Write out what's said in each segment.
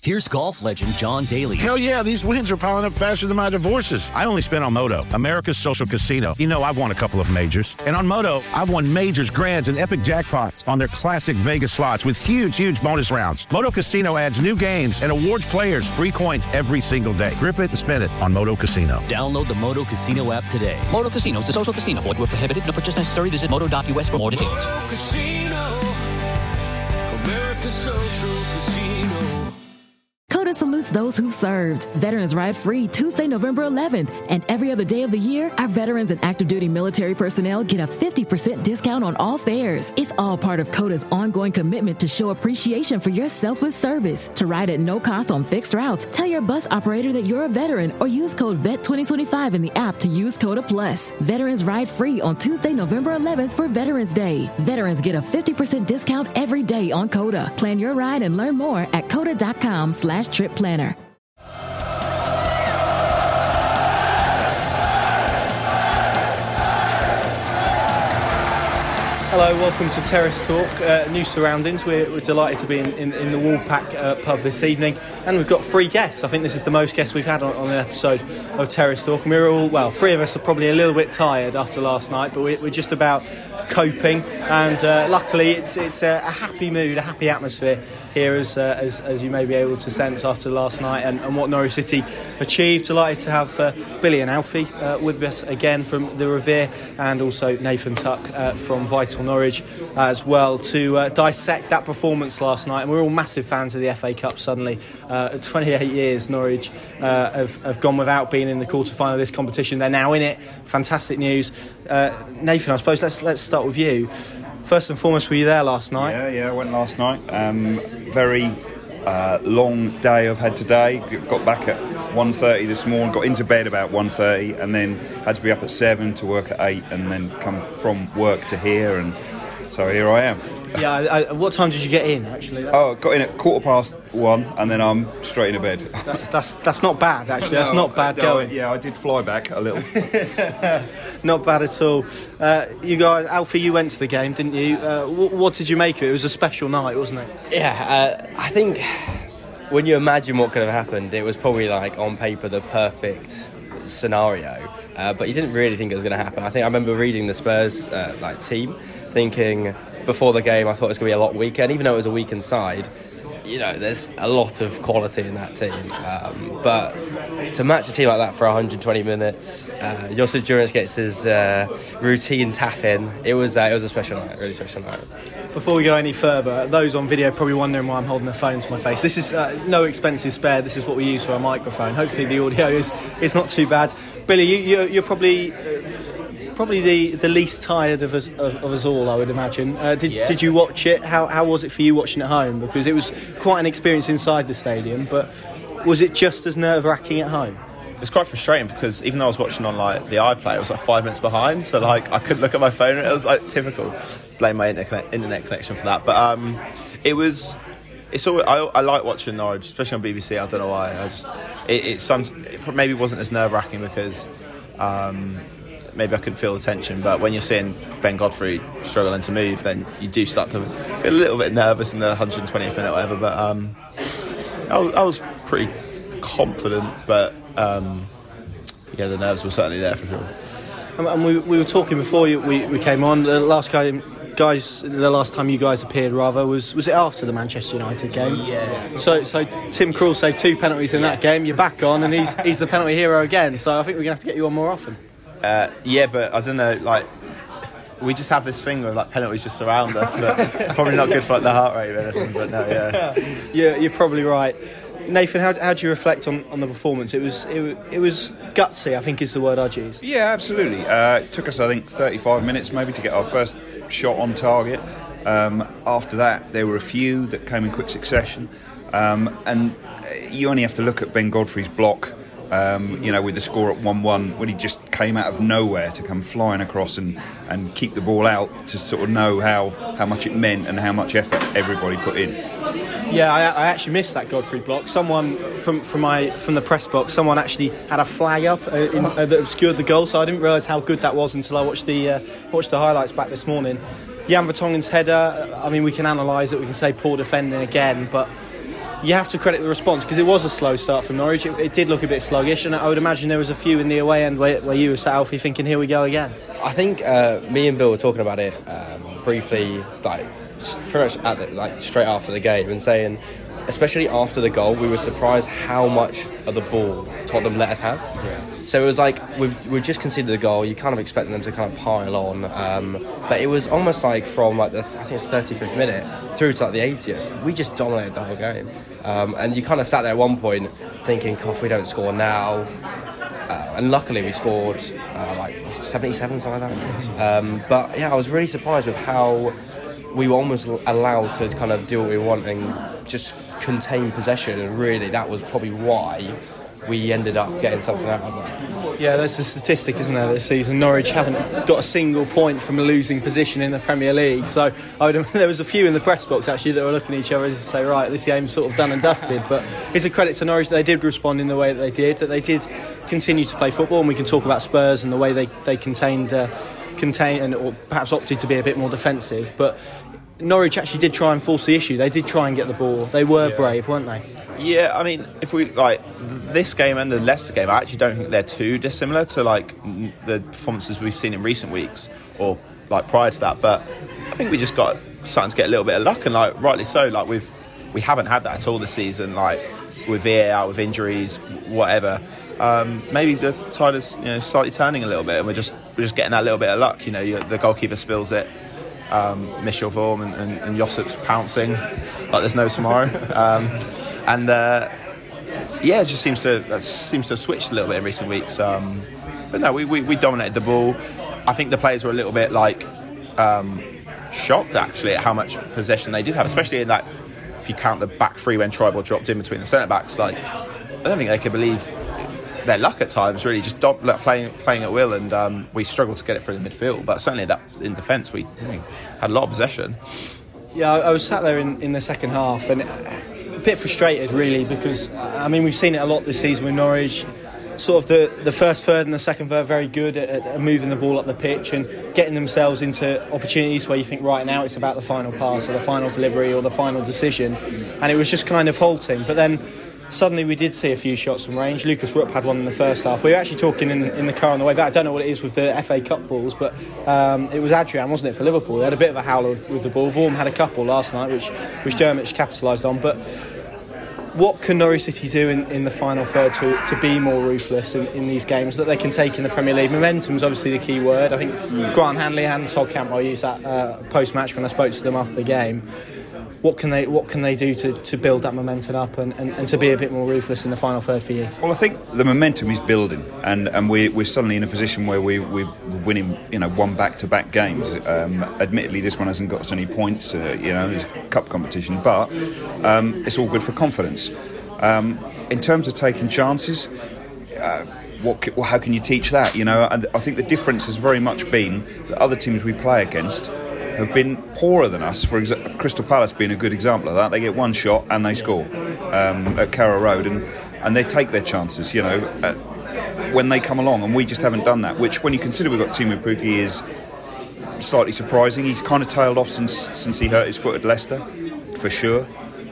Here's golf legend John Daly. Hell yeah, these wins are piling up faster than my divorces. I only spent on Moto, America's social casino. You know, I've won a couple of majors. And on Moto, I've won majors, grands, and epic jackpots on their classic Vegas slots with huge bonus rounds. Moto Casino adds new games and awards players free coins every single day. Grip it and spin it on Moto Casino. Download the Moto Casino app today. Moto Casino is a social casino. Void where prohibited. No purchase necessary. Visit moto.us for more details. Moto Casino, America's social casino. COTA salutes those who served. Veterans Ride Free Tuesday, November 11th. And every other day of the year, our veterans and active duty military personnel get a 50% discount on all fares. It's all part of COTA's ongoing commitment to show appreciation for your selfless service. To ride at no cost on fixed routes, tell your bus operator that you're a veteran or use code VET2025 in the app to use COTA Plus. Veterans Ride Free on Tuesday, November 11th for Veterans Day. Veterans get a 50% discount every day on COTA. Plan your ride and learn more at COTA.com/trip planner. Hello, welcome to Terrace Talk. New surroundings. We're delighted to be in the Woolpack pub this evening, and we've got 3 guests. I think this is the most guests we've had on an episode of Terrace Talk, and we're all, well, 3 of us are probably a little bit tired after last night, but we're just about coping, and luckily it's a happy mood, a happy atmosphere here, as you may be able to sense after last night and what Norwich City achieved. Delighted to have Billy and Alfie with us again from the Revere, and also Nathan Tuck from Vital Norwich as well, to dissect that performance last night. And we're all massive fans of the FA Cup suddenly. 28 years Norwich have gone without being in the quarter-final of this competition. They're now in it. Fantastic news. Nathan, I suppose let's start with you. First and foremost, were you there last night? Yeah, I went last night. Very long day I've had today. Got back at 1:30 this morning, got into bed about 1:30, and then had to be up at 7 to work at 8, and then come from work to here, and so here I am. Yeah, what time did you get in, actually? I got in at 1:15, and then I'm straight into bed. That's not bad, actually. That's not bad going. Yeah, I did fly back a little. Not bad at all. You guys, Alfie, you went to the game, didn't you? What did you make of it? It was a special night, wasn't it? Yeah, I think when you imagine what could have happened, it was probably, like, on paper, the perfect scenario. But you didn't really think it was going to happen. I remember reading the Spurs team, thinking before the game I thought it was going to be a lot weaker, and even though it was a weakened side, you know, there's a lot of quality in that team, but to match a team like that for 120 minutes, Josip Juric gets his routine tap in. It was a special night, really special night. Before we go any further, those on video probably wondering why I'm holding a phone to my face. This is no expenses spared. This is what we use for our microphone. Hopefully the audio is not too bad. Billy, you're probably the least tired of us all, I would imagine. Did you watch it? How was it for you watching at home? Because it was quite an experience inside the stadium, but was it just as nerve-wracking at home? It was quite frustrating because even though I was watching on the iPlayer, it was 5 minutes behind, so I couldn't look at my phone. It was typical. Blame my internet connection for that, but it's always, I like watching Norwich, especially on BBC. I don't know why. It maybe wasn't as nerve-wracking because maybe I couldn't feel the tension, but when you're seeing Ben Godfrey struggling to move, then you do start to feel a little bit nervous in the 120th minute or whatever, but I was pretty confident, but the nerves were certainly there for sure. And we were talking before we came on. The last time you guys appeared, was it after the Manchester United game? Yeah. So Tim Krul saved 2 penalties in that game. You're back on, and he's the penalty hero again. So I think we're gonna have to get you on more often. But I don't know. We just have this thing where penalties just surround us, but probably not good for the heart rate or anything. But no, yeah, you're probably right. Nathan, how do you reflect on the performance? It was gutsy, I think is the word I'd use. Yeah, absolutely. It took us, I think, 35 minutes maybe to get our first shot on target. After that, there were a few that came in quick succession. And you only have to look at Ben Godfrey's block, with the score at 1-1, when he just came out of nowhere to come flying across and keep the ball out, to sort of know how much it meant and how much effort everybody put in. Yeah, I actually missed that Godfrey block. Someone from the press box, someone actually had a flag up that obscured the goal, so I didn't realise how good that was until I watched the highlights back this morning. Jan Vertonghen's header, we can analyse it, we can say poor defending again, but you have to credit the response, because it was a slow start from Norwich. It did look a bit sluggish, and I would imagine there was a few in the away end where you were sat, Alfie, thinking, here we go again. I think me and Bill were talking about it briefly, like pretty much straight after the game, and saying, especially after the goal, we were surprised how much of the ball Tottenham let us have. Yeah. So it was like we've just conceded the goal. You kind of expecting them to kind of pile on, but it was almost like from like I think it's 35th minute through to like the 80th, we just dominated the whole game. And you kind of sat there at one point thinking, if we don't score now. And luckily we scored like 77, something like that. But yeah, I was really surprised with how we were almost allowed to kind of do what we want and just contain possession, and really that was probably why we ended up getting something out of that. Yeah, that's the statistic, isn't there, this season? Norwich haven't got a single point from a losing position in the Premier League. So there was a few in the press box actually that were looking at each other as if to say, right, this game's sort of done and dusted. But it's a credit to Norwich that they did respond in the way that they did, that they did continue to play football. And we can talk about Spurs and the way they contained and or perhaps opted to be a bit more defensive. But Norwich actually did try and force the issue. They did try and get the ball. They were brave, weren't they? Yeah, I mean, if we like this game and the Leicester game, I actually don't think they're too dissimilar to like the performances we've seen in recent weeks or like prior to that. But I think we just got starting to get a little bit of luck, and like rightly so. Like we haven't had that at all this season. Like with VAR, with injuries, whatever. Maybe the tide is slightly turning a little bit, and we're just getting that little bit of luck. The goalkeeper spills it. Michel Vorm and Josip's pouncing like there's no tomorrow, it just seems to have switched a little bit in recent weeks. But no, we dominated the ball. I think the players were a little bit shocked actually at how much possession they did have, especially in that, if you count the back three when Tribal dropped in between the centre backs. Like, I don't think they could believe their luck at times, really, just playing at will, and we struggled to get it through the midfield. But certainly that in defence, we had a lot of possession. Yeah, I was sat there in the second half and a bit frustrated, really, because I mean, we've seen it a lot this season with Norwich. Sort of the first third and the second third very good at moving the ball up the pitch and getting themselves into opportunities where you think, right, now it's about the final pass or the final delivery or the final decision, and it was just kind of halting. But then suddenly we did see a few shots from range. Lucas Rupp had one in the first half. We were actually talking in the car on the way back. I don't know what it is with the FA Cup balls, but it was Adrian, wasn't it, for Liverpool? They had a bit of a howler with the ball. Vorm had a couple last night, which Dermot capitalised on. But what can Norwich City do in the final third to be more ruthless in these games that they can take in the Premier League? Momentum is obviously the key word. I think Grant Hanley and Todd Cantwell used that post-match when I spoke to them after the game. What can they do to build that momentum up and to be a bit more ruthless in the final third for you? Well, I think the momentum is building, and we're suddenly in a position where we're winning, one back-to-back games. Admittedly, this one hasn't got us any points, it's cup competition, but it's all good for confidence. In terms of taking chances, how can you teach that? And I think the difference has very much been that other teams we play against have been poorer than us. For example, Crystal Palace being a good example of that. They get one shot and they score at Carrow Road, and they take their chances, when they come along, and we just haven't done that, which, when you consider we've got Timu Pukki, is slightly surprising. He's kind of tailed off since he hurt his foot at Leicester, for sure.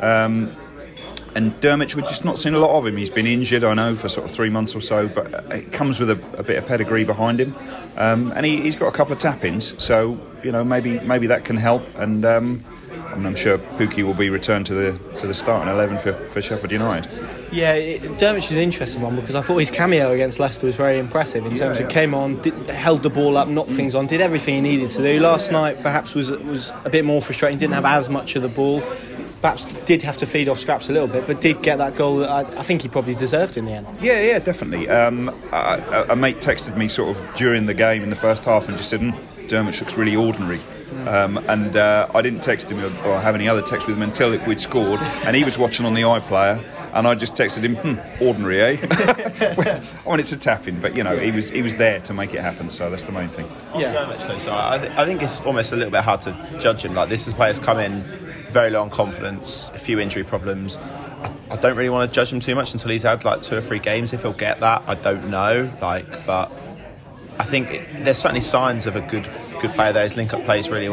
And Dermot, we've just not seen a lot of him. He's been injured, I know, for sort of 3 months or so, but it comes with a bit of pedigree behind him. And he's got a couple of tap-ins, so maybe that can help. And I'm sure Pukki will be returned to the starting 11 for Sheffield United. Yeah, Dermot's an interesting one, because I thought his cameo against Leicester was very impressive in terms of came on, held the ball up, knocked things on, did everything he needed to do. Last night perhaps was a bit more frustrating, didn't have as much of the ball. Perhaps did have to feed off scraps a little bit, but did get that goal that I think he probably deserved in the end. Yeah, definitely. A mate texted me sort of during the game in the first half and just said, Dermot looks really ordinary. And I didn't text him or have any other text with him until we'd scored, and he was watching on the iPlayer, and I just texted him, ordinary, eh? Well, I mean, it's a tap-in, but, he was there to make it happen, so that's the main thing. Yeah. So I think it's almost a little bit hard to judge him. Like, this is players come in very low on confidence, a few injury problems. I don't really want to judge him too much until he's had like 2 or 3 games. If he'll get that, I don't know. But I think there's certainly signs of a good player there. His link-up plays really well.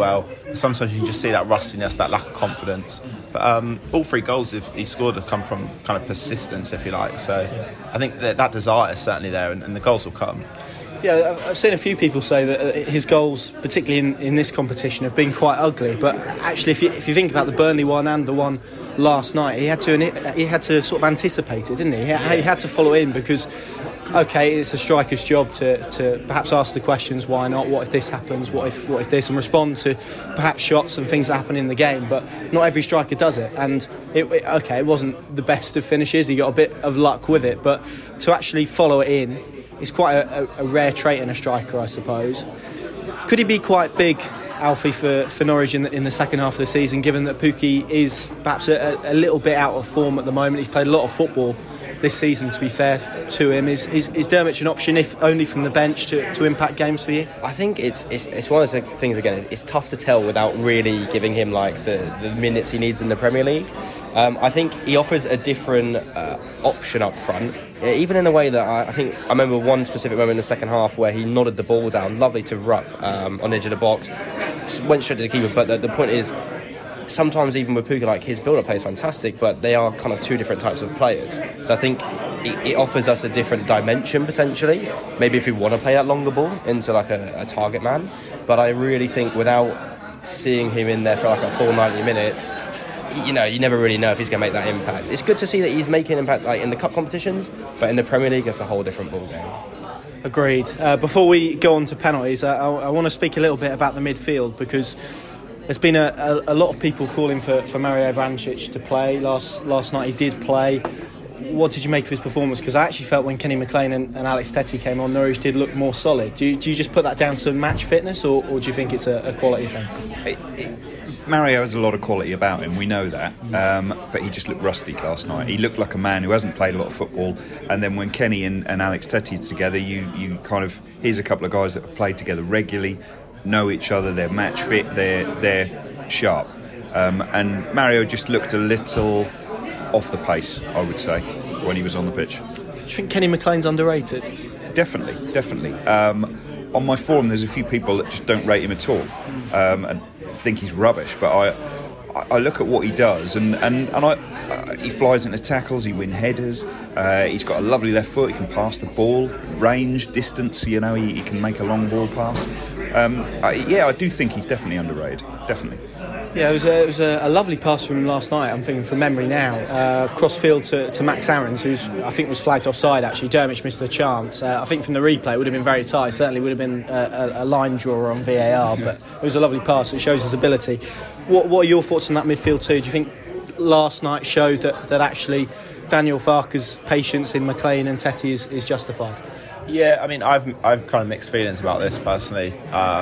sometimes you can just see that rustiness, that lack of confidence. But all 3 goals he scored have come from kind of persistence, if you like. So I think that desire is certainly there, and the goals will come. Yeah, I've seen a few people say that his goals, particularly in this competition, have been quite ugly. But actually, if you think about the Burnley one and the one last night, he had to sort of anticipate it, didn't he? He had to follow in because, okay, it's a striker's job to perhaps ask the questions, why not? What if this happens? What if this? And respond to perhaps shots and things that happen in the game. But not every striker does it. And it wasn't the best of finishes. He got a bit of luck with it, but to actually follow it in. It's quite a rare trait in a striker, I suppose. Could he be quite big, Alfie, for Norwich in the second half of the season, given that Pukki is perhaps a little bit out of form at the moment? He's played a lot of football this season, to be fair to him. Is Dermot an option, if only from the bench, to impact games for you? I think it's one of those things, again, it's tough to tell without really giving him like the minutes he needs in the Premier League. I think he offers a different option up front, even in a way that I remember one specific moment in the second half where he nodded the ball down, lovely to Rupp on the edge of the box, went straight to the keeper. But the point is, sometimes even with Pukki, like, his build-up play is fantastic, but they are kind of 2 different types of players. So I think it offers us a different dimension potentially. Maybe if we want to play that longer ball into like a target man. But I really think without seeing him in there for like a full 90 minutes, you never really know if he's going to make that impact. It's good to see that he's making an impact like in the cup competitions, but in the Premier League it's a whole different ball game. Agreed. Before we go on to penalties, I want to speak a little bit about the midfield, because there's been a lot of people calling for Mario Vrancic to play. Last night he did play. What did you make of his performance? Because I actually felt when Kenny McLean and Alex Tettey came on, Norwich did look more solid. Do you just put that down to match fitness, or do you think it's a quality thing? Mario has a lot of quality about him, we know that, but he just looked rusty last night. He looked like a man who hasn't played a lot of football, and then when Kenny and Alex Tettey are together, you kind of, here's a couple of guys that have played together regularly, know each other, they're match fit, they're sharp, and Mario just looked a little off the pace, I would say, when he was on the pitch. Do you think Kenny McLean's underrated? Definitely. On my forum there's a few people that just don't rate him at all, and think he's rubbish, but I look at what he does, and he flies into tackles, he wins headers, he's got a lovely left foot, he can pass the ball, range, distance, he can make a long ball pass. I do think he's definitely underrated, definitely. Yeah, it was a lovely pass from him last night. I'm thinking from memory now. Cross field to Max Aarons, who's I think was flagged offside actually. Dermot missed the chance. I think from the replay it would have been very tight. Certainly would have been a line drawer on VAR, but it was a lovely pass. It shows his ability. What are your thoughts on that midfield too? Do you think last night showed that actually Daniel Farke's patience in McLean and Tettey is justified? Yeah, I mean, I've kind of mixed feelings about this personally,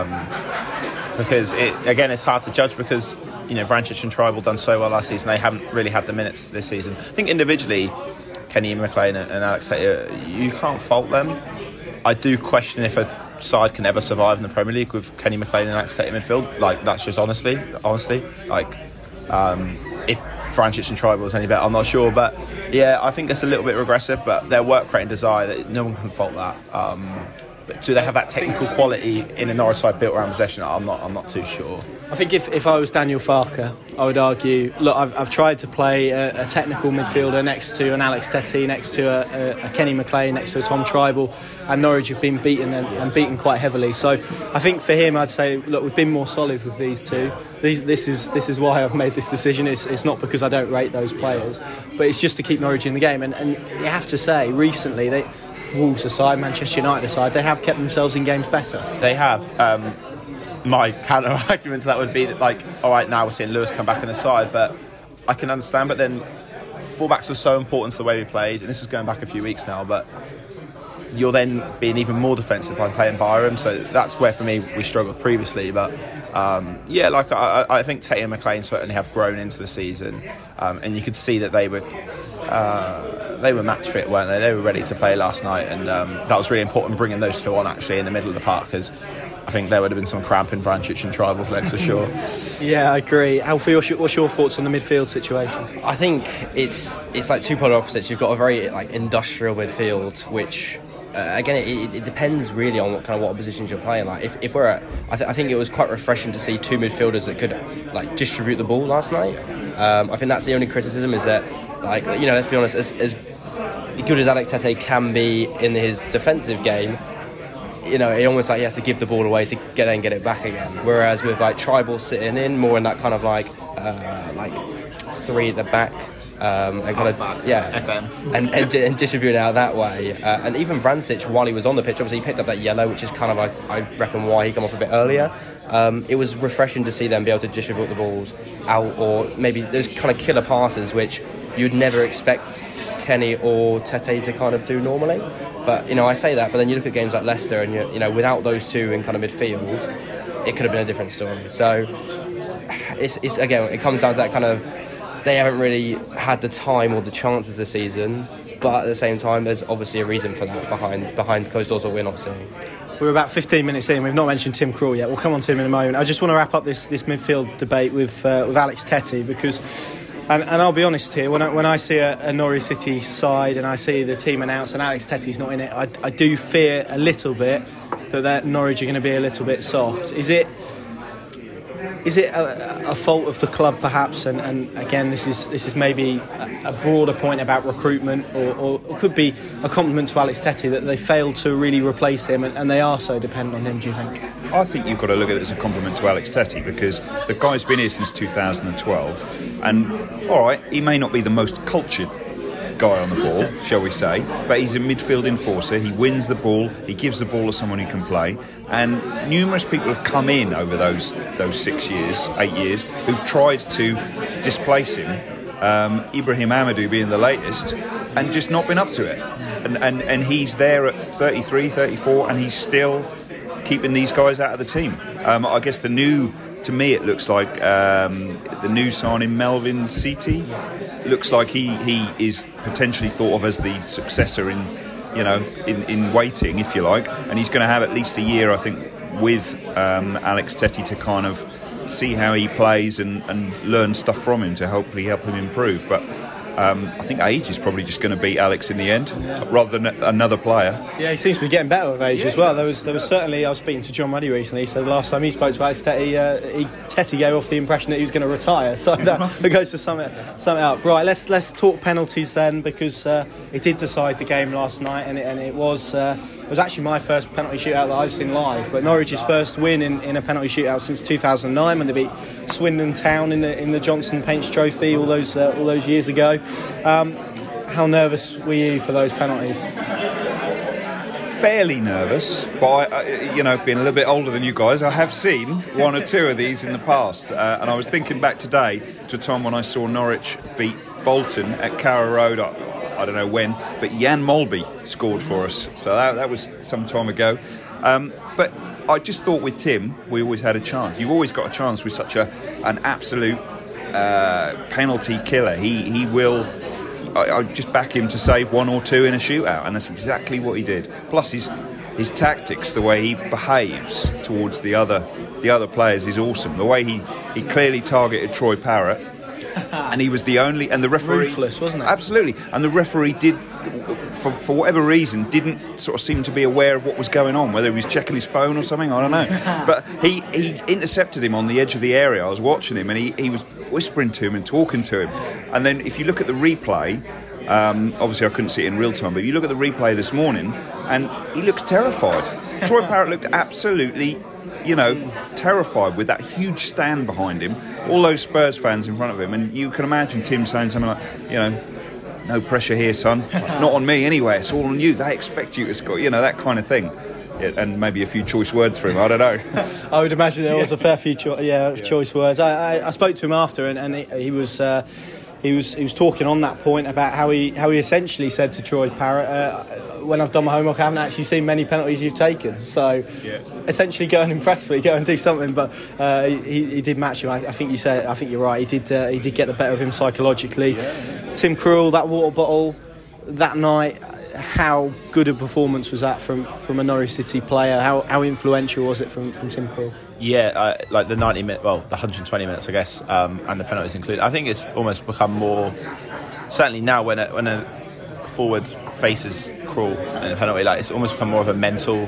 because it's hard to judge because Vrancic and Tribal done so well last season. They haven't really had the minutes this season. I think individually, Kenny McLean and Alex Tettey, you can't fault them. I do question if a side can ever survive in the Premier League with Kenny McLean and Alex Tettey in midfield. Like, that's just honestly, like, if Vrancic and Tribal is any better, I'm not sure, but yeah, I think it's a little bit regressive, but their work rate and desire, that no one can fault that. But do they have that technical quality in a Norwich side built around possession? I'm not too sure. I think if I was Daniel Farke, I would argue, look, I've tried to play a technical midfielder next to an Alex Tettey, next to a Kenny McLean, next to a Tom Tribal, and Norwich have been beaten and beaten quite heavily. So I think for him, I'd say, look, we've been more solid with these two. This is why I've made this decision. It's not because I don't rate those players, but it's just to keep Norwich in the game. And you have to say, recently, Wolves aside, Manchester United aside, they have kept themselves in games better. They have. My counter argument to that would be that, like, all right, now we're seeing Lewis come back in the side, but I can understand. But then fullbacks were so important to the way we played, and this is going back a few weeks now, but you're then being even more defensive by playing Byram, so that's where for me we struggled previously. But I think Tettey and McLean certainly have grown into the season, and you could see that they were match fit, weren't they? They were ready to play last night, and that was really important, bringing those two on actually in the middle of the park, because I think there would have been some cramp in Vrancic and Tribal's legs for sure. Yeah, I agree. Alfie, what's your thoughts on the midfield situation? I think it's like two polar opposites. You've got a very industrial midfield, which again, it depends really on what positions you're playing. Like if we're at, I think it was quite refreshing to see two midfielders that could like distribute the ball last night. I think that's the only criticism, is that, like, you know, let's be honest, as good as Alex Tete can be in his defensive game, you know, he almost like he has to give the ball away to get it back again. Whereas with like Tribal sitting in more in that kind of like three at the back. And kind of FM. and distribute out that way, and even Vrancic, while he was on the pitch, obviously he picked up that yellow, which is kind of like, I reckon, why he came off a bit earlier. It was refreshing to see them be able to distribute the balls out, or maybe those kind of killer passes which you'd never expect Kenny or Tete to kind of do normally. But, you know, I say that, but then you look at games like Leicester, and you know, without those two in kind of midfield, it could have been a different story. So it's again, it comes down to that kind of, they haven't really had the time or the chances this season, but at the same time there's obviously a reason for that behind closed doors that we're not seeing. We're about 15 minutes in. We've not mentioned Tim Krul yet. We'll come on to him in a moment. I just want to wrap up this midfield debate with Alex Tete, because, and I'll be honest here, when I see a Norwich City side and I see the team announced and Alex Tete's not in it, I do fear a little bit that Norwich are going to be a little bit soft. Is it a fault of the club, perhaps? And again, this is maybe a broader point about recruitment, or it could be a compliment to Alex Tete that they failed to really replace him, and they are so dependent on him, do you think? I think you've got to look at it as a compliment to Alex Tete, because the guy's been here since 2012, and all right, he may not be the most cultured guy on the ball, shall we say, but he's a midfield enforcer. He wins the ball, he gives the ball to someone who can play, and numerous people have come in over those 8 years who've tried to displace him, Ibrahim Amadou being the latest, and just not been up to it, and he's there at 33, 34, and he's still keeping these guys out of the team. I guess to me it looks like the new signing Melvin City looks like he is potentially thought of as the successor in waiting, if you like, and he's going to have at least a year, I think, with Alex Tete to kind of see how he plays and learn stuff from him to hopefully help him improve. But I think age is probably just going to beat Alex in the end, rather than another player. Yeah, he seems to be getting better with age as well. There was certainly, I was speaking to John Ruddy recently, he said the last time he spoke to Alex Tete gave off the impression that he was going to retire, so that goes to sum it up. Right, let's talk penalties then, because it did decide the game last night, and it was actually my first penalty shootout that I've seen live, but Norwich's first win in a penalty shootout since 2009, when they beat Swindon Town in the Johnson Paints Trophy all those years ago. How nervous were you for those penalties? Fairly nervous, but being a little bit older than you guys, I have seen one or two of these in the past, and I was thinking back today to a time when I saw Norwich beat Bolton at Carrow Road. I don't know when, but Jan Molby scored for us, so that was some time ago. But I just thought with Tim, we always had a chance. You've always got a chance with such an absolute penalty killer. He will. I just back him to save one or two in a shootout, and that's exactly what he did. Plus his tactics, the way he behaves towards the other players is awesome. The way he clearly targeted Troy Parrott, and he was the only, and the referee, ruthless, wasn't it? Absolutely, and the referee did, for whatever reason, didn't sort of seem to be aware of what was going on, whether he was checking his phone or something, I don't know. But he intercepted him on the edge of the area. I was watching him, and he was whispering to him and talking to him. And then if you look at the replay, obviously I couldn't see it in real time, but if you look at the replay this morning, and he looks terrified. Troy Parrott looked absolutely, terrified with that huge stand behind him, all those Spurs fans in front of him, and you can imagine Tim saying something like, no pressure here, son. Not on me anyway, it's all on you. They expect you to score, that kind of thing. And maybe a few choice words for him, I don't know. I would imagine there was a fair few choice words. I spoke to him after, and he was talking on that point about how he essentially said to Troy Parrott, when I've done my homework, I haven't actually seen many penalties you've taken, so essentially go and impress me, go and do something. But he did match him. I think you're right, he did get the better of him psychologically. Tim Krul, that water bottle that night, how good a performance was that from a Norwich City player? How influential was it from Tim Krul? Yeah, like the 90 minutes, well, the 120 minutes, I guess, and the penalties included. I think it's almost become more, certainly now when a forward faces Krul in a penalty, like it's almost become more of a mental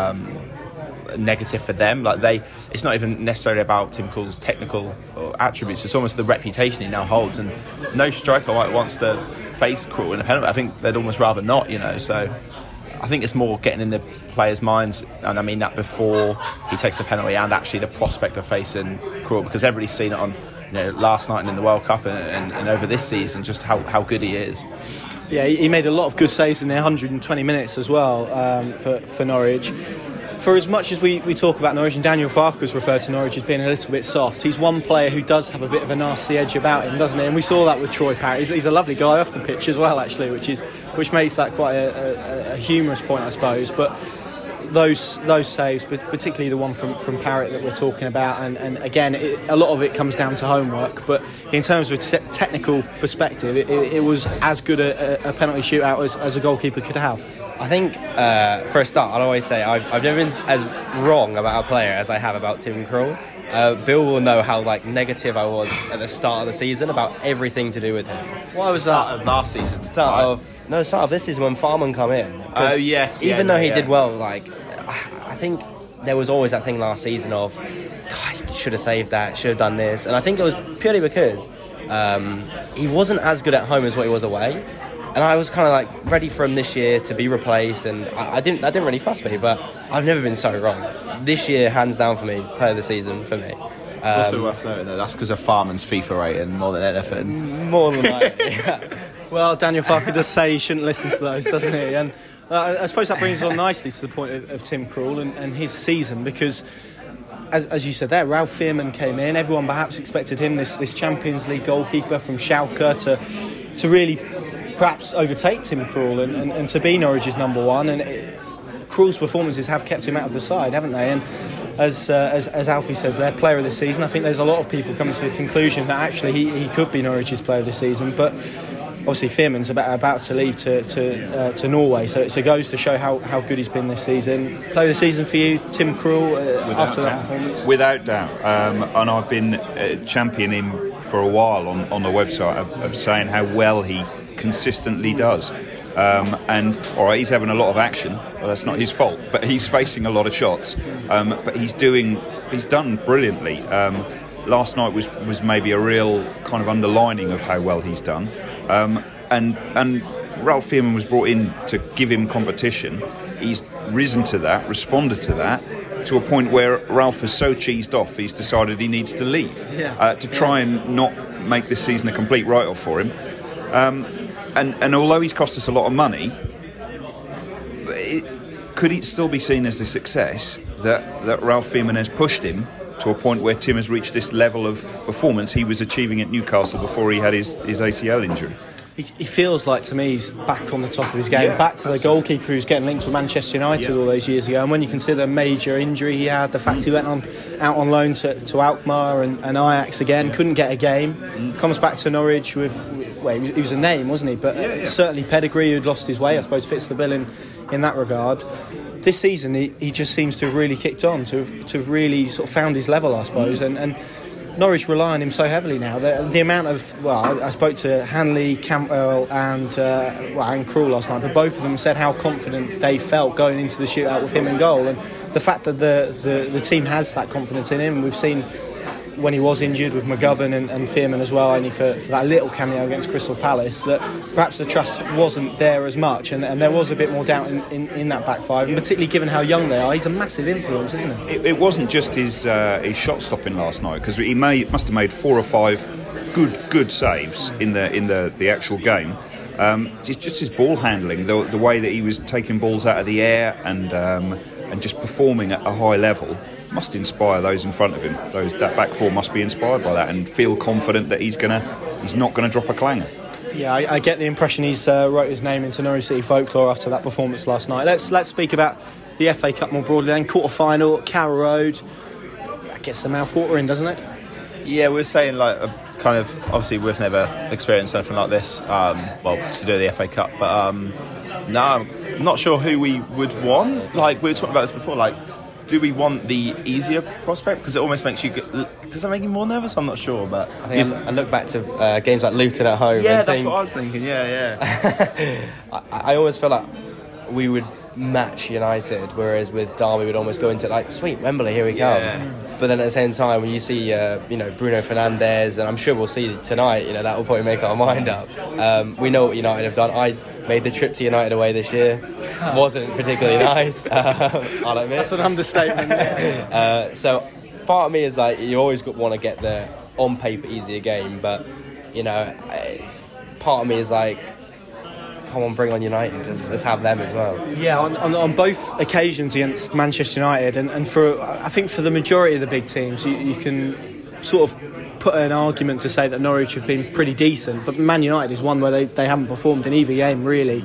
negative for them. Like it's not even necessarily about Tim Krul's technical attributes. It's almost the reputation he now holds, and no striker wants to face Krul in a penalty. I think they'd almost rather not, So I think it's more getting in the players' minds, and I mean that before he takes the penalty, and actually the prospect of facing Krul, because everybody's seen it on last night and in the World Cup and over this season, just how good he is. Yeah, he made a lot of good saves in the 120 minutes as well for Norwich. For as much as we talk about Norwich, and Daniel Farke's referred to Norwich as being a little bit soft, he's one player who does have a bit of a nasty edge about him, doesn't he? And we saw that with Troy Parrott. He's a lovely guy off the pitch as well, actually, which makes that quite a humorous point, I suppose. But those saves, but particularly the one from Parrott that we're talking about, and again, a lot of it comes down to homework. But in terms of a technical perspective, it was as good a penalty shootout as a goalkeeper could have. I think, for a start, I'd always say I've never been as wrong about a player as I have about Tim Krul. Bill will know how negative I was at the start of the season about everything to do with him. Why was that? Start of last season. Start of this season when Farman come in. Oh yes. Even though he did well, I think there was always that thing last season of, God, should have saved that, should have done this, and I think it was purely because he wasn't as good at home as what he was away. And I was kind of ready for him this year to be replaced, and that didn't really fuss me. But I've never been so wrong. This year, hands down for me, player of the season for me. It's also worth noting that that's because of Farman's FIFA rating more than anything. More than likely. Yeah. Well, Daniel Farke does say he shouldn't listen to those, doesn't he? And I suppose that brings us on nicely to the point of Tim Krul and his season, because as you said there, Ralph Fearman came in. Everyone perhaps expected him, this Champions League goalkeeper from Schalke, to really perhaps overtake Tim Krul and to be Norwich's number one. And Krul's performances have kept him out of the side, haven't they? And as Alfie says there, player of the season, I think there's a lot of people coming to the conclusion that actually he could be Norwich's player of the season. But obviously Fearman's about to leave to Norway, so it goes to show how good he's been this season. Player of the season for you, Tim Krul, after that performance? Without doubt. And I've been championing him for a while on the website of saying how well he consistently does. And all right, he's having a lot of action. Well, that's not his fault, but he's facing a lot of shots. But he's done brilliantly. Last night was maybe a real kind of underlining of how well he's done. And Ralph Fearman was brought in to give him competition. He's risen to that, responded to that, to a point where Ralph is so cheesed off he's decided he needs to leave to try and not make this season a complete write-off for him. And although he's cost us a lot of money, could it still be seen as a success that Ralph Fearman has pushed him to a point where Tim has reached this level of performance he was achieving at Newcastle before he had his ACL injury? He feels like, to me, he's back on the top of his game, back to the goalkeeper who's getting linked with Manchester United all those years ago. And when you consider the major injury he had, the fact he went out on loan to Alkmaar and Ajax again, couldn't get a game, comes back to Norwich with, he was a name, wasn't he? But certainly pedigree, who'd lost his way, I suppose fits the bill in that regard. This season he just seems to have really kicked on, to have really sort of found his level, I suppose, and Norwich rely on him so heavily now. The amount of, I spoke to Hanley, Campbell and Krul last night, but both of them said how confident they felt going into the shootout with him in goal, and the fact that the team has that confidence in him. We've seen when he was injured with McGovern and Fearman as well, only for that little cameo against Crystal Palace, that perhaps the trust wasn't there as much, and there was a bit more doubt in that back five, and particularly given how young they are. He's a massive influence, isn't he? It wasn't just his shot stopping last night, because he must have made 4 or 5 good saves in the actual game. Just his ball handling, the way that he was taking balls out of the air and just performing at a high level must inspire those in front of him. That back four must be inspired by that and feel confident that he's not going to drop a clanger. Yeah, I get the impression he's wrote his name into Norwich City folklore after that performance last night. Let's speak about the FA Cup more broadly then. Quarter-final, Carrow Road. That gets the mouth watering, doesn't it? Yeah, we're saying kind of, obviously we've never experienced anything like this, to do the FA Cup, but no, I'm not sure who we would want. We were talking about this before, do we want the easier prospect? Because it almost makes you... Does that make you more nervous? I'm not sure, but... I think I look back to games like Luton at home. Yeah, and that's what I was thinking, yeah. I almost feel like we would match United, whereas with Derby we'd almost go into like, sweet, Wembley, here we come. But then at the same time, when you see Bruno Fernandes, and I'm sure we'll see tonight, that will probably make our mind up. We know what United have done. I made the trip to United away this year. Wasn't particularly nice, I'll admit. That's an understatement. So part of me is like, you always want to get the on paper easier game, but part of me is like, come on, bring on United, let's have them as well. Yeah, on both occasions against Manchester United, and I think for the majority of the big teams, you can sort of put an argument to say that Norwich have been pretty decent, but Man United is one where they haven't performed in either game really.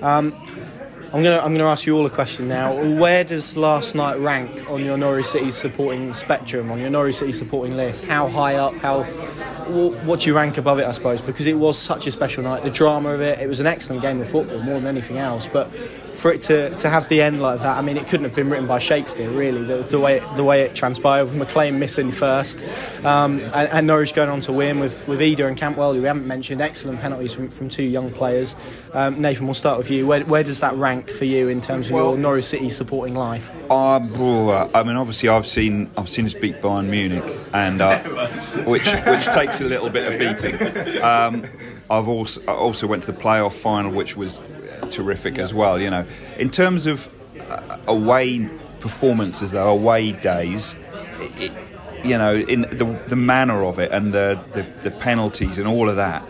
I'm gonna ask you all a question now. Where does last night rank on your Norwich City supporting spectrum, on your Norwich City supporting list? How high up? What do you rank above it, I suppose? Because it was such a special night. The drama of it was an excellent game of football, more than anything else. But for it to have the end like that, I mean, it couldn't have been written by Shakespeare, really. The way it transpired, with McLean missing first, and Norwich going on to win with Ida and Campbell, who we haven't mentioned, excellent penalties from two young players. Nathan, we'll start with you. Where does that rank for you in terms of your Norwich City supporting life? I mean, obviously, I've seen us beat Bayern Munich, and which takes a little bit of beating. I also went to the playoff final, which was terrific as well. In terms of away performances, though, away days, in the manner of it and the penalties and all of that.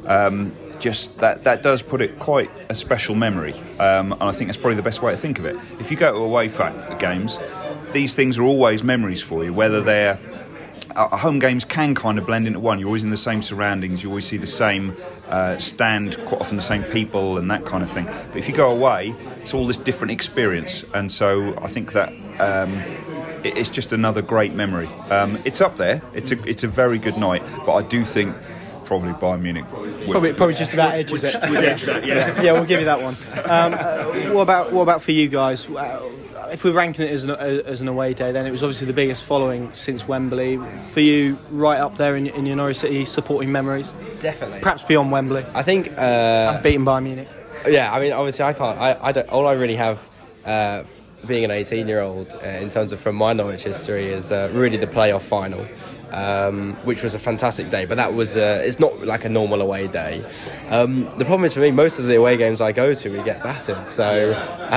Just that does put it quite a special memory, and I think that's probably the best way to think of it. If you go to away games, these things are always memories for you, whether they're home games can kind of blend into one. You're always in the same surroundings, you always see the same stand, quite often the same people and that kind of thing. But if you go away, it's all this different experience, and so I think that it's just another great memory. It's up there, it's a very good night, but I do think probably Bayern Munich. Probably just about edges it. Yeah, we'll give you that one. What about for you guys? If we're ranking it as an away day, then it was obviously the biggest following since Wembley. For you, right up there in your Norwich City supporting memories? Definitely. Perhaps beyond Wembley. I think... beaten Bayern Munich. Yeah, I mean, obviously I can't... I don't. All I really have... being an 18-year-old, in terms of from my Norwich history, is really the playoff final, which was a fantastic day. But that was it's not like a normal away day. The problem is for me, most of the away games I go to, we get battered. So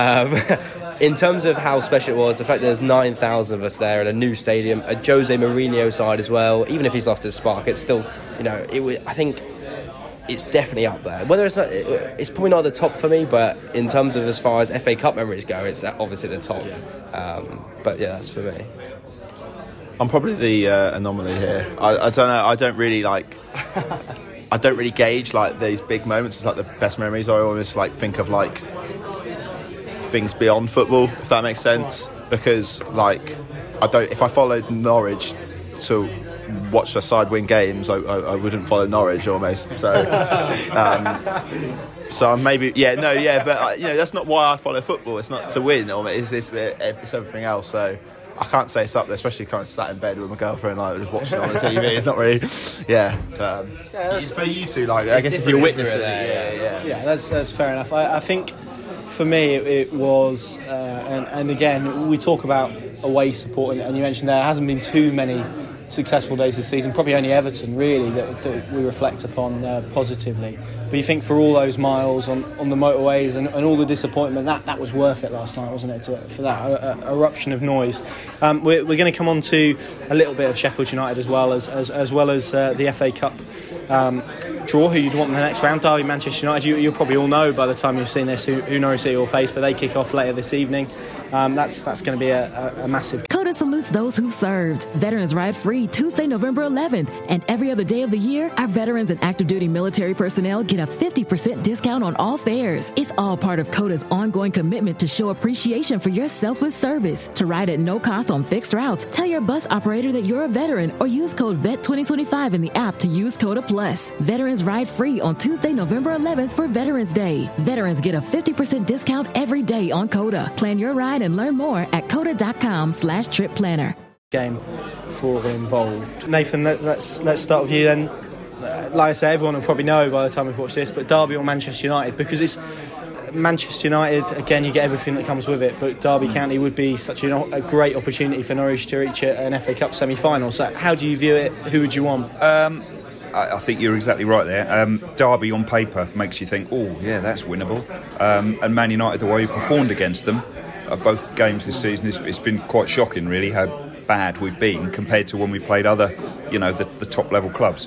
in terms of how special it was, the fact that there's 9,000 of us there at a new stadium, a Jose Mourinho side as well. Even if he's lost his spark, it's still, I think it's definitely up there. Whether it's probably not at the top for me, but in terms of as far as FA Cup memories go, it's obviously at the top. But yeah, that's for me. I'm probably the anomaly here. I don't know. I don't really gauge like these big moments as like the best memories. I always think of like things beyond football, if that makes sense. Because if I followed Norwich to watch their side win games, I wouldn't follow Norwich almost. So, so maybe but that's not why I follow football. It's not to win, or it's everything else. So I can't say it's up there, especially kind of sat in bed with my girlfriend, just watching it on the TV. It's not really, It's for you two, I guess if you're witnessing it, yeah, that's fair enough. I think for me it was, and again we talk about away support, and you mentioned there hasn't been too many successful days this season, probably only Everton really that we reflect upon positively. But you think for all those miles on the motorways and all the disappointment, that was worth it last night, wasn't it, for that eruption of noise. We're going to come on to a little bit of Sheffield United as well as the FA Cup draw, who you'd want in the next round. Derby, Manchester United, you'll probably all know by the time you've seen this who Norwich City will face, but they kick off later this evening. That's going to be a massive... COTA salutes those who served. Veterans Ride free Tuesday, November 11th. And every other day of the year, our veterans and active duty military personnel get a 50% discount on all fares. It's all part of COTA's ongoing commitment to show appreciation for your selfless service. To ride at no cost on fixed routes, tell your bus operator that you're a veteran or use code VET2025 in the app to use COTA Plus. Plus, veterans ride free on Tuesday, November 11th for Veterans Day. Veterans get a 50% discount every day on Coda. Plan your ride and learn more at coda.com/trip planner. Game for all involved. Nathan, let's start with you then. Like I say, everyone will probably know by the time we've watched this, but Derby or Manchester United, because it's Manchester United, again, you get everything that comes with it, but Derby County would be such a great opportunity for Norwich to reach an FA Cup semi-final. So how do you view it? Who would you want? I think you're exactly right there. Derby on paper makes you think, oh yeah, that's winnable. And Man United, the way we've performed against them, both games this season, it's been quite shocking really how bad we've been compared to when we played other, the top level clubs.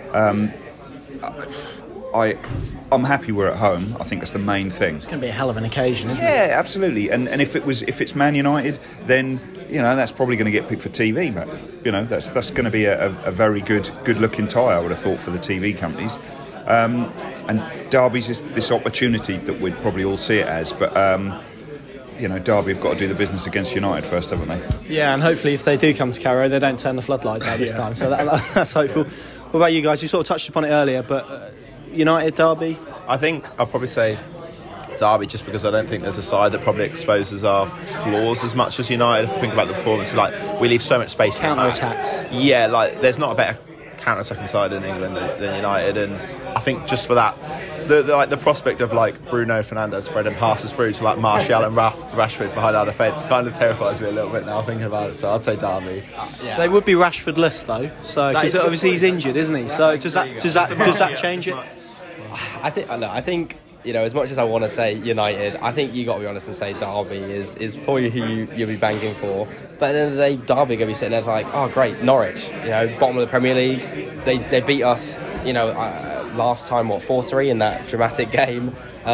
I'm happy we're at home. I think that's the main thing. It's going to be a hell of an occasion, isn't it? Yeah, absolutely. And if it's Man United, then that's probably going to get picked for TV. But that's going to be a very good looking tie, I would have thought, for the TV companies. And Derby's this opportunity that we'd probably all see it as. But Derby have got to do the business against United first, haven't they? Yeah, and hopefully if they do come to Carrow, they don't turn the floodlights out this time. So that's hopeful. What about you guys? You sort of touched upon it earlier, but United, Derby? I think I'll probably say Derby, just because I don't think there's a side that probably exposes our flaws as much as United. If you think about the performance, we leave so much space. Counter-attacks. Yeah, there's not a better counter-attacking side in England than United, and I think just for that, the prospect of Bruno Fernandes threading passes through to Martial and Rashford behind our defence kind of terrifies me a little bit now thinking about it. So I'd say Derby. Yeah. They would be Rashford-less though, so because obviously he's injured, isn't he? So does that change it? I think as much as I want to say United, I think you got to be honest and say Derby is probably who you'll be banking for. But at the end of the day, Derby going to be sitting there like, oh great, Norwich, bottom of the Premier League. They beat us, last time 4-3 in that dramatic game.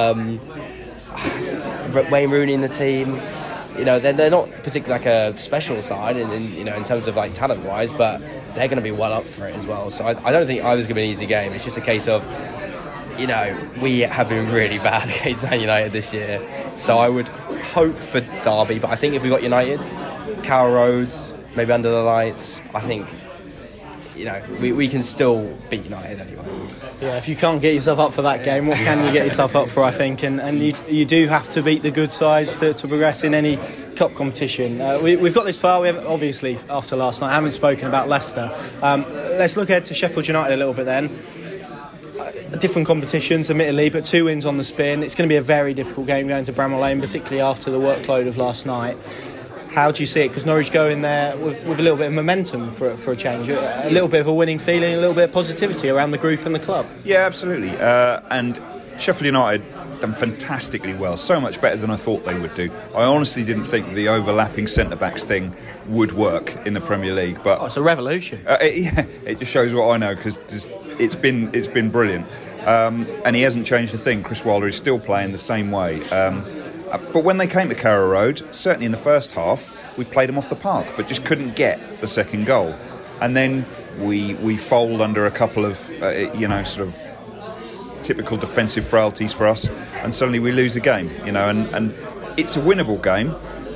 Wayne Rooney in the team. They're not particularly a special side in terms of talent wise, but they're going to be well up for it as well. So I don't think either's going to be an easy game. It's just a case of we have been really bad against Man United this year, so I would hope for Derby. But I think if we got United, Carrow Road, maybe under the lights, I think we can still beat United anyway. Yeah, if you can't get yourself up for that game, what can you get yourself up for? I think, and you do have to beat the good sides to progress in any cup competition. We've got this far. We have, obviously, after last night, I haven't spoken about Leicester. Let's look ahead to Sheffield United a little bit then. Different competitions, admittedly, but 2 wins on the spin. It's going to be a very difficult game going to Bramall Lane, particularly after the workload of last night. How do you see it? Because Norwich go in there with a little bit of momentum for a change, a little bit of a winning feeling, a little bit of positivity around the group and the club. Yeah, absolutely. And Sheffield United done fantastically well, so much better than I thought they would do. I honestly didn't think the overlapping centre-backs thing would work in the Premier League, but it's a revolution. It just shows what I know, because it's been brilliant, and he hasn't changed a thing. Chris Wilder is still playing the same way. But when they came to Carrow Road, certainly in the first half, we played them off the park, but just couldn't get the second goal, and then we fold under a couple of sort of typical defensive frailties for us, and suddenly we lose the game, and it's a winnable game,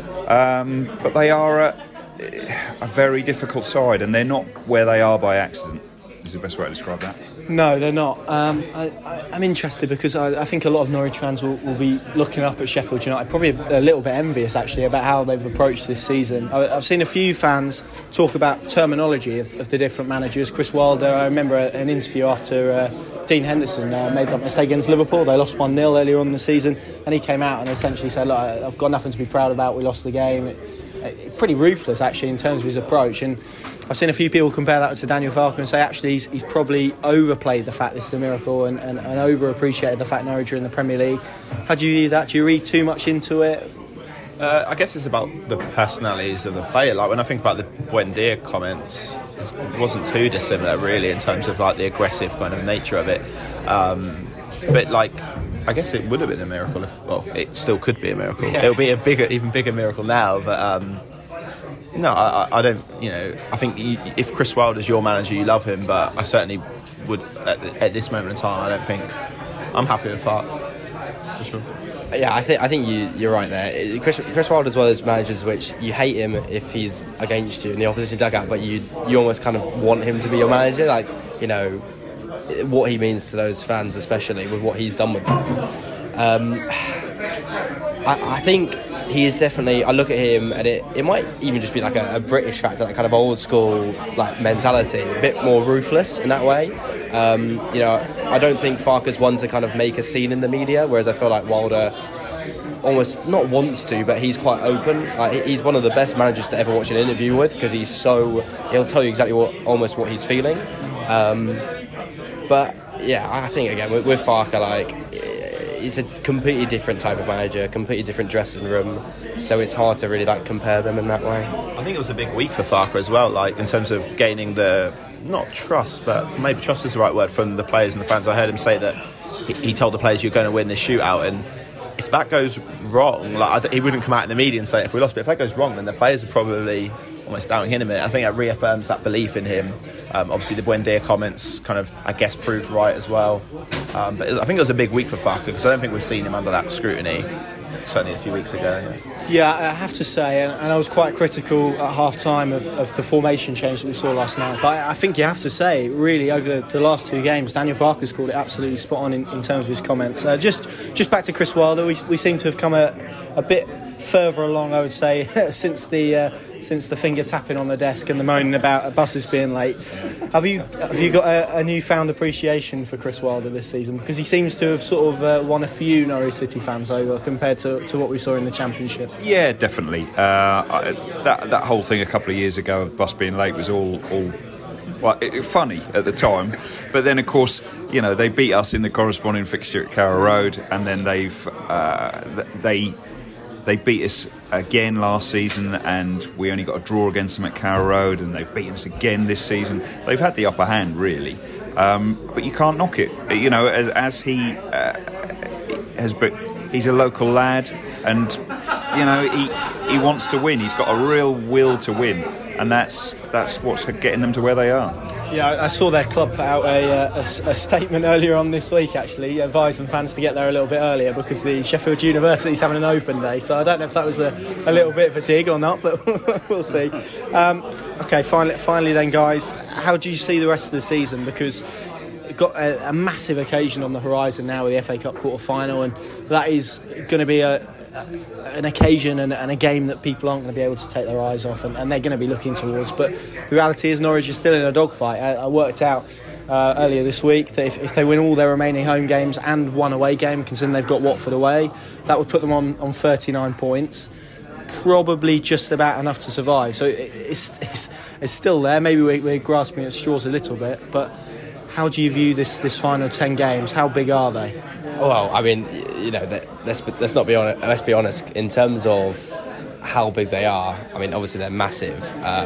but they are a very difficult side, and they're not where they are by accident, is the best way to describe that. No, they're not. I'm interested because I think a lot of Norwich fans will be looking up at Sheffield United, probably a little bit envious actually about how they've approached this season. I've seen a few fans talk about terminology of the different managers. Chris Wilder, I remember an interview after Dean Henderson made that mistake against Liverpool. They lost 1-0 earlier on in the season, and he came out and essentially said, look, I've got nothing to be proud about, we lost the game. Pretty ruthless actually in terms of his approach, and I've seen a few people compare that to Daniel Farke and say actually he's probably overplayed the fact this is a miracle and overappreciated the fact Norwich are in the Premier League. How do you view that? Do you read too much into it? I guess it's about the personalities of the player. When I think about the Buendia comments, it wasn't too dissimilar really in terms of the aggressive kind of nature of it, but I guess it would have been a miracle it still could be a miracle. Yeah. It'll be even bigger miracle now, but no, I don't. I think if Chris Wilder's your manager, you love him, but I certainly would at this moment in time. I don't think I'm happy with that for sure. Yeah, I think you're right there. Chris Wilder's one of those managers which you hate him if he's against you in the opposition dugout, but you almost kind of want him to be your manager. what he means to those fans, especially with what he's done with them. I think he is definitely. I look at him, and it might even just be like a British factor, that kind of old school like mentality, a bit more ruthless in that way. I don't think Farke's one to kind of make a scene in the media, whereas I feel like Wilder almost not wants to, but he's quite open. Like, he's one of the best managers to ever watch an interview with, because he'll tell you exactly what he's feeling. But yeah, I think again with Farke, like, it's a completely different type of manager, completely different dressing room, so it's hard to really like compare them in that way. I think it was a big week for Farke as well, like in terms of gaining the, not trust, but maybe trust is the right word, from the players and the fans. I heard him say that he told the players, you're going to win this shootout, and if that goes wrong, like, he wouldn't come out in the media and say if we lost, but if that goes wrong, then the players are probably almost doubting him a minute. I think that reaffirms that belief in him. Obviously the Buendia comments kind of, I guess, proved right as well. But I think it was a big week for Farke, because I don't think we've seen him under that scrutiny, certainly a few weeks ago. Anyway. Yeah, I have to say, and I was quite critical at half-time of the formation change that we saw last night. But I think you have to say, really, over the last two games, Daniel Farke's called it absolutely spot on in terms of his comments. Just back to Chris Wilder, we seem to have come a bit further along, I would say, since the finger tapping on the desk and the moaning about buses being late. Have you got a newfound appreciation for Chris Wilder this season? Because he seems to have sort of won a few Norwich City fans over compared to what we saw in the Championship. Yeah, definitely. That whole thing a couple of years ago of bus being late was all funny at the time, but then of course, they beat us in the corresponding fixture at Carrow Road, and then they beat us again last season, and we only got a draw against them at Carrow Road, and they've beaten us again this season. They've had the upper hand, really, but you can't knock it. As he has, he's a local lad, and he wants to win. He's got a real will to win, and that's what's getting them to where they are. Yeah, I saw their club put out a statement earlier on this week, actually, advising fans to get there a little bit earlier because the Sheffield University's having an open day. So I don't know if that was a little bit of a dig or not, but we'll see. Okay, finally then, guys, how do you see the rest of the season? Because we've got a massive occasion on the horizon now with the FA Cup quarter-final, and that is going to be an occasion and a game that people aren't going to be able to take their eyes off, and they're going to be looking towards. But the reality is Norwich is still in a dogfight. I worked out earlier this week that if they win all their remaining home games and one away game, considering they've got Watford away, that would put them on 39 points. Probably just about enough to survive. So it's still there. Maybe we're grasping at straws a little bit, but how do you view this final 10 games? How big are they? Well, I mean, let's not be honest. Let's be honest. In terms of how big they are, I mean, obviously they're massive.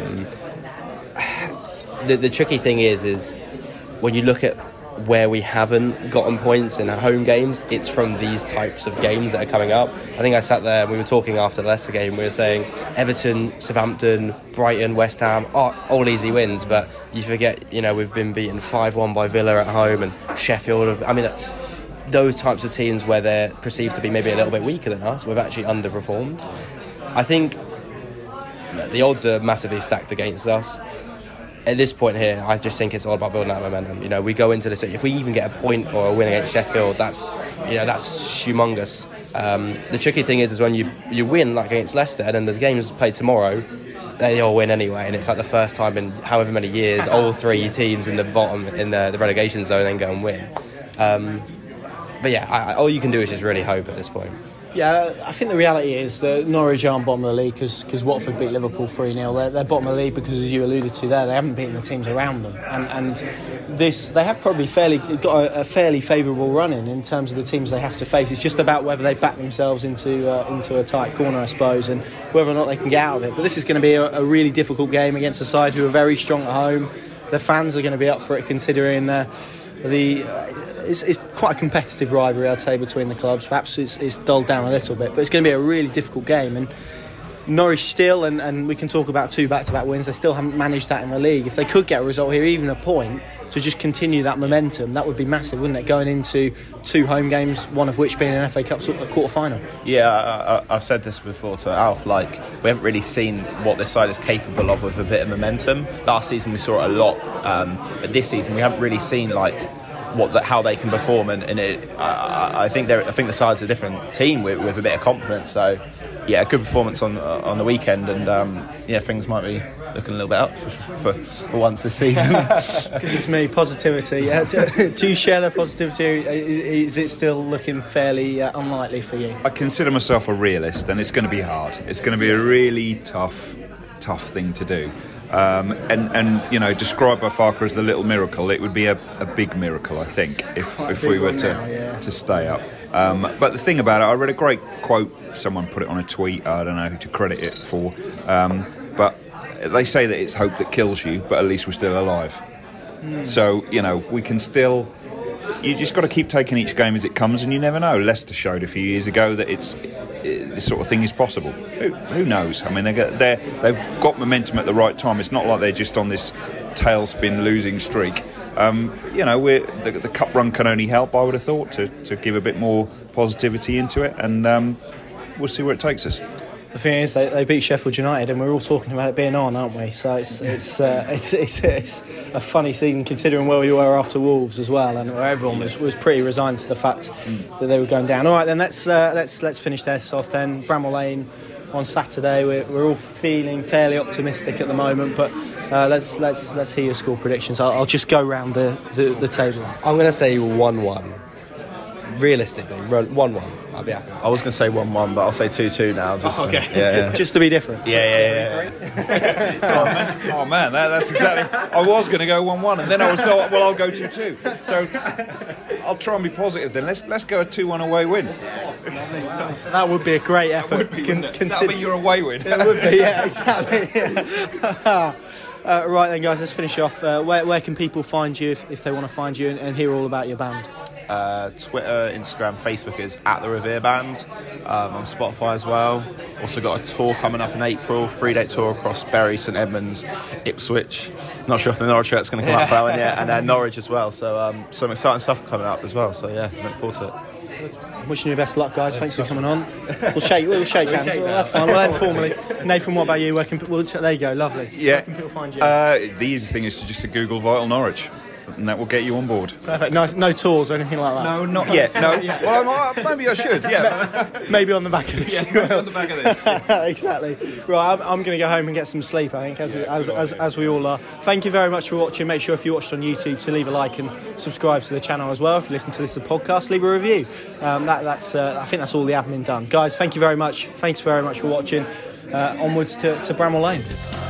The tricky thing is when you look at where we haven't gotten points in our home games, it's from these types of games that are coming up. I think I sat there and we were talking after the Leicester game. We were saying Everton, Southampton, Brighton, West Ham, all easy wins, but you forget, we've been beaten 5-1 by Villa at home, and Sheffield. I mean, those types of teams where they're perceived to be maybe a little bit weaker than us, we've actually underperformed. I think the odds are massively stacked against us. At this point here, I just think it's all about building that momentum. We go into this. If we even get a point or a win against Sheffield, that's humongous. The tricky thing is when you win like against Leicester, and then the game's played tomorrow, they all win anyway, and it's like the first time in however many years all three teams in the bottom in the relegation zone then go and win. But yeah, all you can do is just really hope at this point. Yeah, I think the reality is that Norwich aren't bottom of the league because Watford beat Liverpool 3-0. They're bottom of the league because, as you alluded to there, they haven't beaten the teams around them. And they have probably got a fairly favourable run in terms of the teams they have to face. It's just about whether they back themselves into a tight corner, I suppose, and whether or not they can get out of it. But this is going to be a really difficult game against a side who are very strong at home. The fans are going to be up for it, considering it's quite a competitive rivalry, I'd say, between the clubs. Perhaps it's dulled down a little bit, but it's going to be a really difficult game. And Norwich still, and we can talk about 2 back-to-back wins, they still haven't managed that in the league. If they could get a result here, even a point, to just continue that momentum, that would be massive, wouldn't it? Going into 2 home games, one of which being an FA Cup quarter-final. Yeah, I've said this before to Alf, we haven't really seen what this side is capable of with a bit of momentum. Last season we saw it a lot, but this season we haven't really seen how they can perform, and I think the side's a different team with a bit of confidence. So yeah, a good performance on the weekend, and things might be looking a little bit up for once this season. Goodness me, positivity. Do you share the positivity? Is it still looking fairly unlikely for you? I consider myself a realist, and it's going to be hard. It's going to be a really tough thing to do. And described by Farke as the little miracle, it would be a big miracle, I think, if we were to stay up. But the thing about it, I read a great quote, someone put it on a tweet, I don't know who to credit it for, but they say that it's hope that kills you, but at least we're still alive. So, we can still... You just got to keep taking each game as it comes, and you never know. Leicester showed a few years ago that this sort of thing is possible. Who knows? I mean, they've got momentum at the right time. It's not like they're just on this tailspin losing streak. The cup run can only help, I would have thought, to give a bit more positivity into it, and we'll see where it takes us. The thing is, they beat Sheffield United, and we're all talking about it being on, aren't we? So it's a funny season considering where we were after Wolves as well, and where everyone was pretty resigned to the fact that they were going down. All right, then let's finish this off. Then Bramall Lane on Saturday. We're all feeling fairly optimistic at the moment, but let's hear your score predictions. I'll just go round the table. I'm going to say 1-1. Realistically, 1-1. I'll be happy. I was going to say 1-1, but I'll say 2-2 now. Okay. Yeah. Just to be different. Yeah. Oh man, that's exactly. I was going to go 1-1, and then I was I'll go 2-2. So I'll try and be positive then. Let's go a 2-1 away win. That would be a great effort. That would be your away win. It would be, yeah, exactly. Right then, guys, let's finish off. Where can people find you if they want to find you and hear all about your band? Twitter, Instagram, Facebook is @The Revere Band. On Spotify as well. Also got a tour coming up in April, 3-day tour across Bury, St Edmunds, Ipswich. Not sure if the Norwich shirt's going to come up for that one yet, and then Norwich as well. So some exciting stuff coming up as well. So yeah, look forward to it. Wishing you best luck, guys. Thanks for coming on. We'll shake hands. That's fine. Well, then formally, Nathan, what about you? There you go. Lovely. Yeah. Where can people find you? The easiest thing is to Google Vital Norwich, and that will get you on board. Perfect. Nice. No tours or anything like that? No, not yet. No. Well, maybe I should. Yeah. Maybe on the back of this. Yeah, maybe on the back of this. Exactly. Right. I'm going to go home and get some sleep, I think, as we all are. Thank you very much for watching. Make sure if you watched on YouTube to leave a like and subscribe to the channel as well. If you listen to this as a podcast, leave a review. I think that's all the admin done. Guys, thank you very much. Thanks very much for watching. Onwards to Bramall Lane.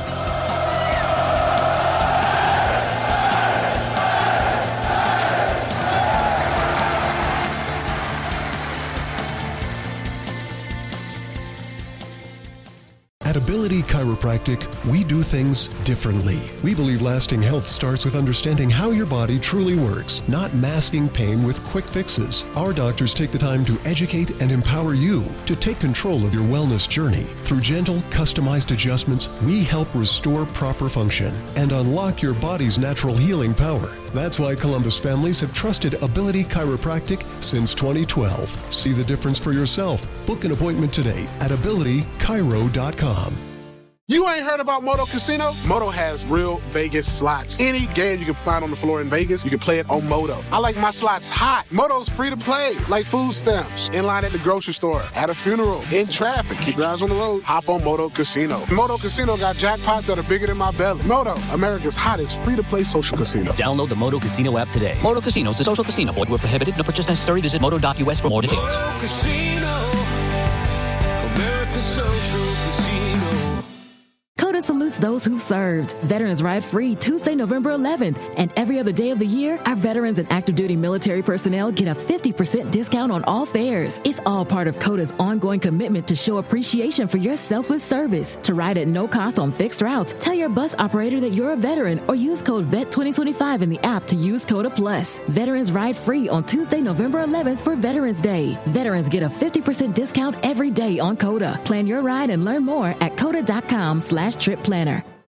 At Ability Chiropractic, we do things differently. We believe lasting health starts with understanding how your body truly works, not masking pain with quick fixes. Our doctors take the time to educate and empower you to take control of your wellness journey. Through gentle, customized adjustments, we help restore proper function and unlock your body's natural healing power. That's why Columbus families have trusted Ability Chiropractic since 2012. See the difference for yourself. Book an appointment today at abilitychiro.com. You ain't heard about Moto Casino? Moto has real Vegas slots. Any game you can find on the floor in Vegas, you can play it on Moto. I like my slots hot. Moto's free to play, like food stamps, in line at the grocery store, at a funeral, in traffic. Keep your eyes on the road. Hop on Moto Casino. Moto Casino got jackpots that are bigger than my belly. Moto, America's hottest free-to-play social casino. Download the Moto Casino app today. Moto Casino is a social casino. Void where prohibited. No purchase necessary. Visit moto.us for more details. Moto Casino, America's social casino. COTA salutes those who served. Veterans Ride Free Tuesday, November 11th. And every other day of the year, our veterans and active duty military personnel get a 50% discount on all fares. It's all part of COTA's ongoing commitment to show appreciation for your selfless service. To ride at no cost on fixed routes, tell your bus operator that you're a veteran or use code VET2025 in the app to use COTA Plus. Veterans Ride Free on Tuesday, November 11th for Veterans Day. Veterans get a 50% discount every day on COTA. Plan your ride and learn more at COTA.com/trip planner.